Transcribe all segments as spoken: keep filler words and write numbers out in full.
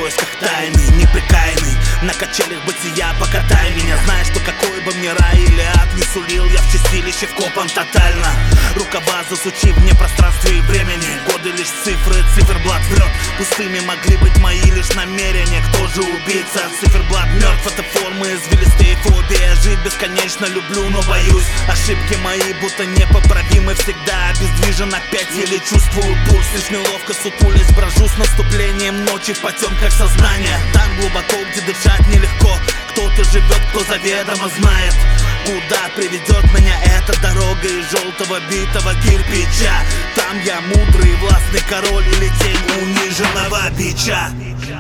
поисках тайны, неприкаянный. На качелях бытия покатай меня. Знаешь, что какой бы мне рай или ад не сулил, я в чистилище вкопан тотально. Рукава засучив вне пространства и времени. Годы лишь цифры, циферблат врет. Пустыми могли быть мои лишь намерения. Кто же убийца? Циферблат мертв. Это формы извилистые фобия. Жить бесконечно люблю, но боюсь. Ошибки мои будто непоправимы. Всегда обездвижен опять, еле чувствую пульс. Лишь неловко сутулясь, брожу с наступлением ночи в потемках сознания. Там глубоко, где дышать нелегко. Кто-то живет, кто заведомо знает, куда приведет меня эта дорога из желтого битого кирпича. Там я мудрый, властный король или тень униженного бича.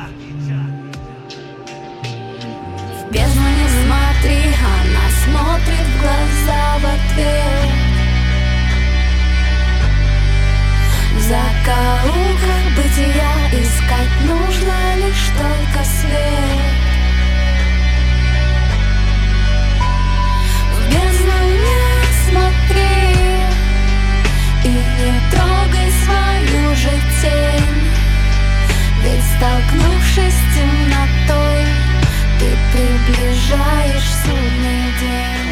В бездну не смотри, она смотрит в глаза в ответ. В закоулках бытия искать нужно лишь только свет. В бездну не смотри и не трогай свою же тень, ведь столкнувшись с темнотой, ты приближаешь судный день.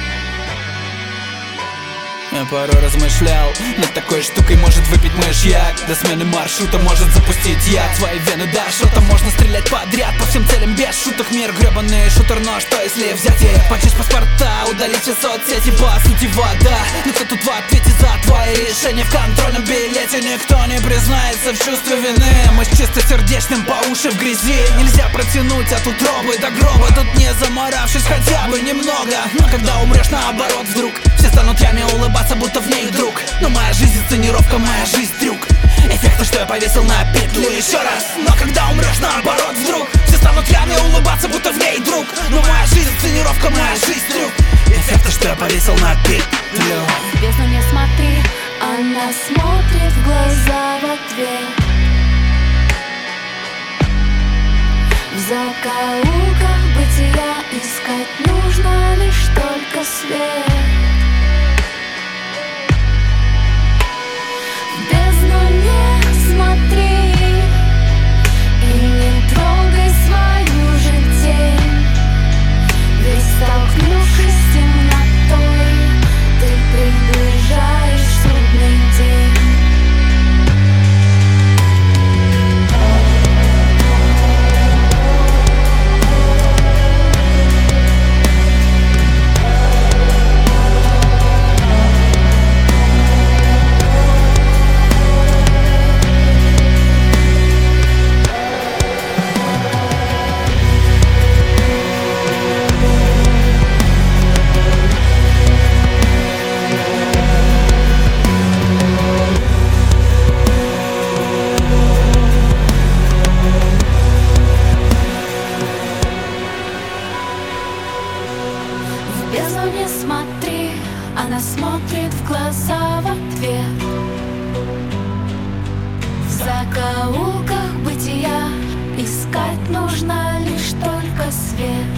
Я порой размышлял над такой штукой, может выпить мышьяк. До смены маршрута может запустить яд. Свои вены, да, что-то можно стрелять подряд. По всем целям без шуток, мир гребаный шутер. Но что если взять и почесть паспорта, удалить все соцсети, по сути вода. Но кто тут в ответе за твои решения? В контрольном билете никто не признается в чувстве вины. Мы с чистосердечным по уши в грязи. Нельзя протянуть от утробы до гроба, тут не заморавшись хотя бы немного. Но когда умрешь, наоборот, вдруг все станут яме улыбаться, будто в ней друг. Но моя жизнь сценировка, моя жизнь трюк. Эффекты, что я повесил на петлю еще раз. Но когда умрешь, наоборот, вдруг все станут яме улыбаться, будто в ней друг. Но моя жизнь сценировка, моя жизнь трюк. Эффекты, что я повесил на петлю. В бездну не смотри, она смотрит в глаза в ответ. В закоулках бытия искать нужно лишь только свет. В бездну не смотри и не трогай свою же тень, ведь столкнувшись с темнотой, ты приближаешь судный день. В бездну не смотри, она смотрит в глаза в ответ. В закоулках бытия искать нужно лишь только свет.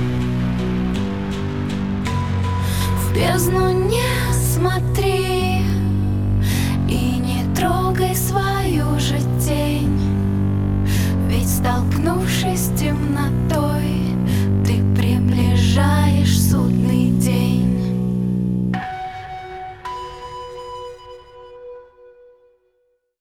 В бездну не смотри.